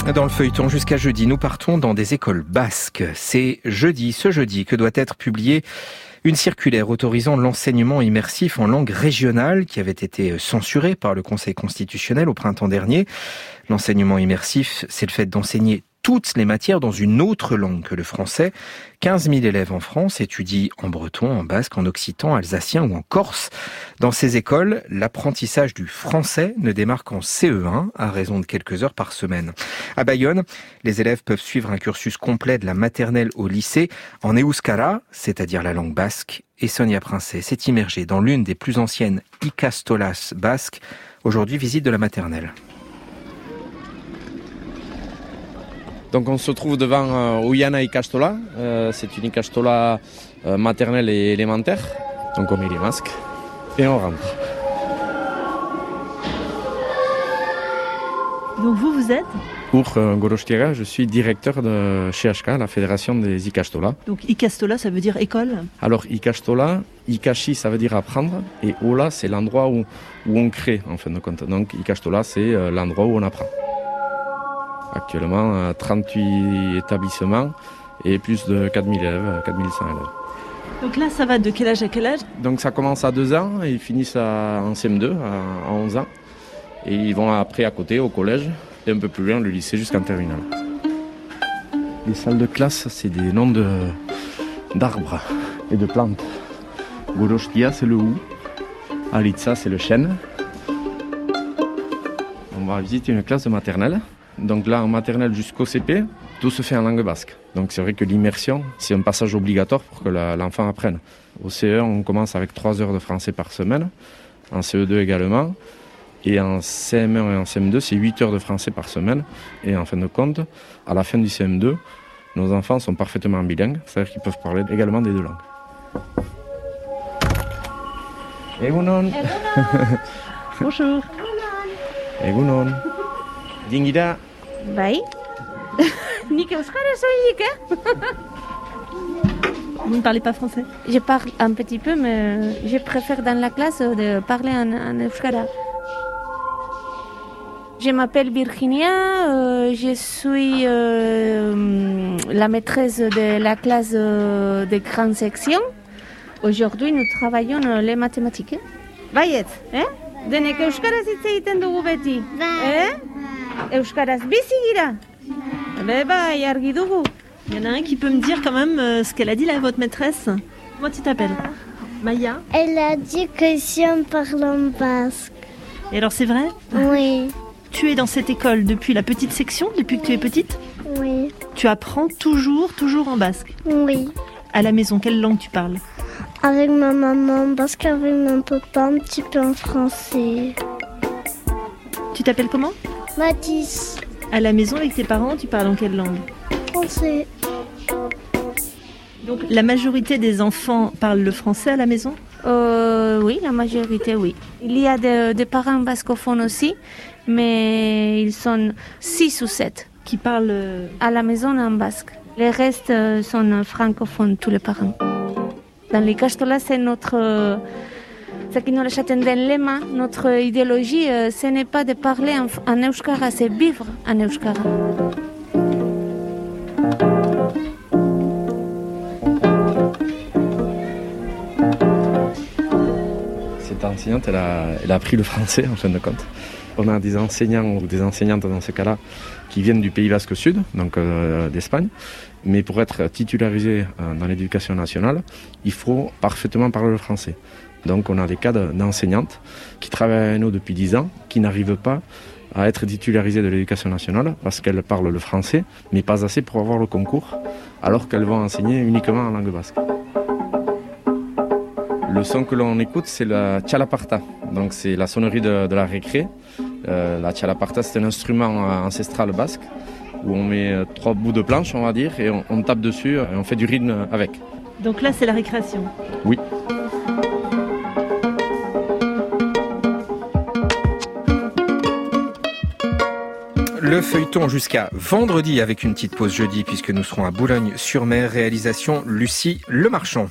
Dans le feuilleton jusqu'à jeudi, nous partons dans des écoles basques. C'est ce jeudi, que doit être publiée une circulaire autorisant l'enseignement immersif en langue régionale qui avait été censurée par le Conseil constitutionnel au printemps dernier. L'enseignement immersif, c'est le fait d'enseigner toutes les matières dans une autre langue que le français. 15 000 élèves en France étudient en breton, en basque, en occitan, alsacien ou en corse. Dans ces écoles, l'apprentissage du français ne démarre qu'en CE1, à raison de quelques heures par semaine. À Bayonne, les élèves peuvent suivre un cursus complet de la maternelle au lycée en euskara, c'est-à-dire la langue basque. Et Sonia Princet s'est immergée dans l'une des plus anciennes ikastolas basques. Aujourd'hui, visite de la maternelle. Donc on se trouve devant Uyana Ikastola, c'est une Ikastola maternelle et élémentaire. Donc on met les masques et on rentre. Donc vous êtes Pour Gorostiera, je suis directeur de CHK, la fédération des Ikastola. Donc Ikastola, ça veut dire école. Alors Ikastola, Ikashi ça veut dire apprendre et Ola c'est l'endroit où on crée en fin de compte. Donc Ikastola c'est l'endroit où on apprend. Actuellement, 38 établissements et plus de 4000 élèves, 4100 élèves. Donc là, ça va de quel âge à quel âge ? Donc ça commence à 2 ans et ils finissent en CM2, à 11 ans. Et ils vont après à côté, au collège, et un peu plus loin, le lycée jusqu'en terminale. Les salles de classe, c'est des noms d'arbres et de plantes. Goroshtia, c'est le hou. Alitsa, c'est le chêne. On va visiter une classe de maternelle. Donc là, en maternelle jusqu'au CP, tout se fait en langue basque. Donc c'est vrai que l'immersion, c'est un passage obligatoire pour que l'enfant apprenne. Au CE1, on commence avec 3 heures de français par semaine, en CE2 également. Et en CM1 et en CM2, c'est 8 heures de français par semaine. Et en fin de compte, à la fin du CM2, nos enfants sont parfaitement bilingues, c'est-à-dire qu'ils peuvent parler également des 2 langues. Egunon. Bonjour. Egunon. Dingida. Bai. Nik euskara soilik, Vous ne parlez pas français ? Je parle un petit peu, mais je préfère dans la classe de parler en euskara. Je m'appelle Virginia, je suis la maîtresse de la classe de grande section. Aujourd'hui, nous travaillons les mathématiques. Baiet, denek euskaraz hitz egiten dugu beti. Euskaraz bizi gira. Bai, argi dugu. Il y en a un qui peut me dire quand même ce qu'elle a dit là, votre maîtresse. Comment tu t'appelles ? Maya ? Elle a dit que si on parle en basque. Et alors c'est vrai ? Oui. Tu es dans cette école depuis la petite section, depuis que tu es petite ? Oui. Tu apprends toujours en basque ? Oui. À la maison, quelle langue tu parles ? Avec ma maman, basque, avec mon papa, un petit peu en français. Tu t'appelles comment ? Mathis. À la maison, avec tes parents, tu parles en quelle langue ? Français. Donc la majorité des enfants parlent le français à la maison ? Oui, la majorité, oui. Il y a des parents bascophones aussi, mais ils sont 6 ou 7 qui parlent à la maison en basque. Les restes sont francophones, tous les parents. Dans les Ikastola, c'est notre... Notre idéologie, ce n'est pas de parler en euskara, c'est vivre en euskara. Cette enseignante, elle a appris le français en fin de compte. On a des enseignants ou des enseignantes dans ce cas-là qui viennent du Pays Basque Sud, donc d'Espagne. Mais pour être titularisé dans l'éducation nationale, il faut parfaitement parler le français. Donc on a des cas d'enseignantes qui travaillent avec nous depuis 10 ans, qui n'arrivent pas à être titularisées de l'éducation nationale parce qu'elles parlent le français, mais pas assez pour avoir le concours, alors qu'elles vont enseigner uniquement en langue basque. Le son que l'on écoute, c'est la tchalaparta, donc c'est la sonnerie de la récré. La tchalaparta, c'est un instrument ancestral basque où on met 3 bouts de planche, on va dire, et on tape dessus et on fait du rythme avec. Donc là, c'est la récréation ? Oui. Le feuilleton jusqu'à vendredi avec une petite pause jeudi puisque nous serons à Boulogne-sur-Mer. Réalisation Lucie Lemarchand.